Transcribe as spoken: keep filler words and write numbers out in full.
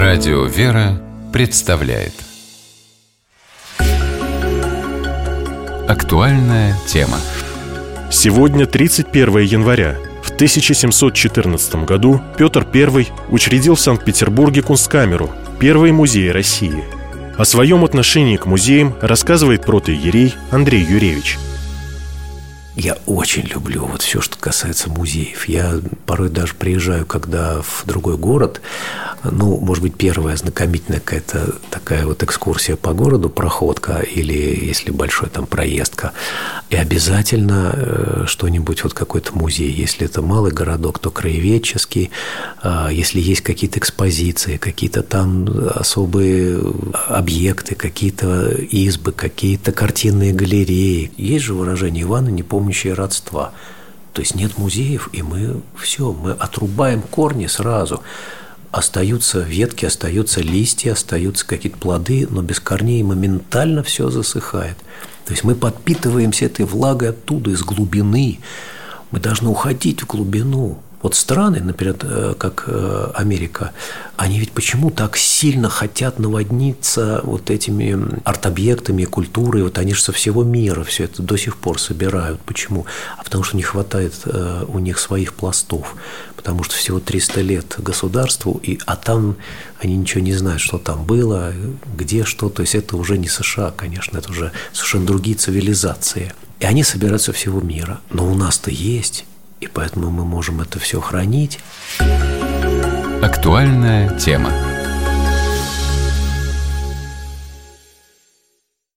Радио «Вера» представляет актуальная тема. Сегодня тридцать первое января. В тысяча семьсот четырнадцатом году Петр Первый учредил в Санкт-Петербурге Кунсткамеру, первый музей России. О своем отношении к музеям рассказывает протоиерей Андрей Юревич. Я очень люблю вот все, что касается музеев. Я порой даже приезжаю, когда в другой город, ну, может быть, первая ознакомительная какая-то такая вот экскурсия по городу, проходка, или если большой там проездка, и обязательно что-нибудь, вот какой-то музей. Если это малый городок, то краеведческий. Если есть какие-то экспозиции, какие-то там особые объекты, какие-то избы, какие-то картинные галереи. Есть же выражение «Ивана, не помнящие родства». То есть нет музеев, и мы все, мы отрубаем корни сразу. Остаются ветки, остаются листья, остаются какие-то плоды, но без корней моментально все засыхает. То есть мы подпитываемся этой влагой оттуда, из глубины. Мы должны уходить в глубину. Вот страны, например, как Америка, они ведь почему так сильно хотят наводниться вот этими арт-объектами, культурой? Вот они же со всего мира все это до сих пор собирают. Почему? А потому что не хватает у них своих пластов. Потому что всего триста лет государству, и, а там они ничего не знают, что там было, где что. То есть это уже не США, конечно, это уже совершенно другие цивилизации. И они собираются со всего мира. Но у нас-то есть. И поэтому мы можем это все хранить. Актуальная тема.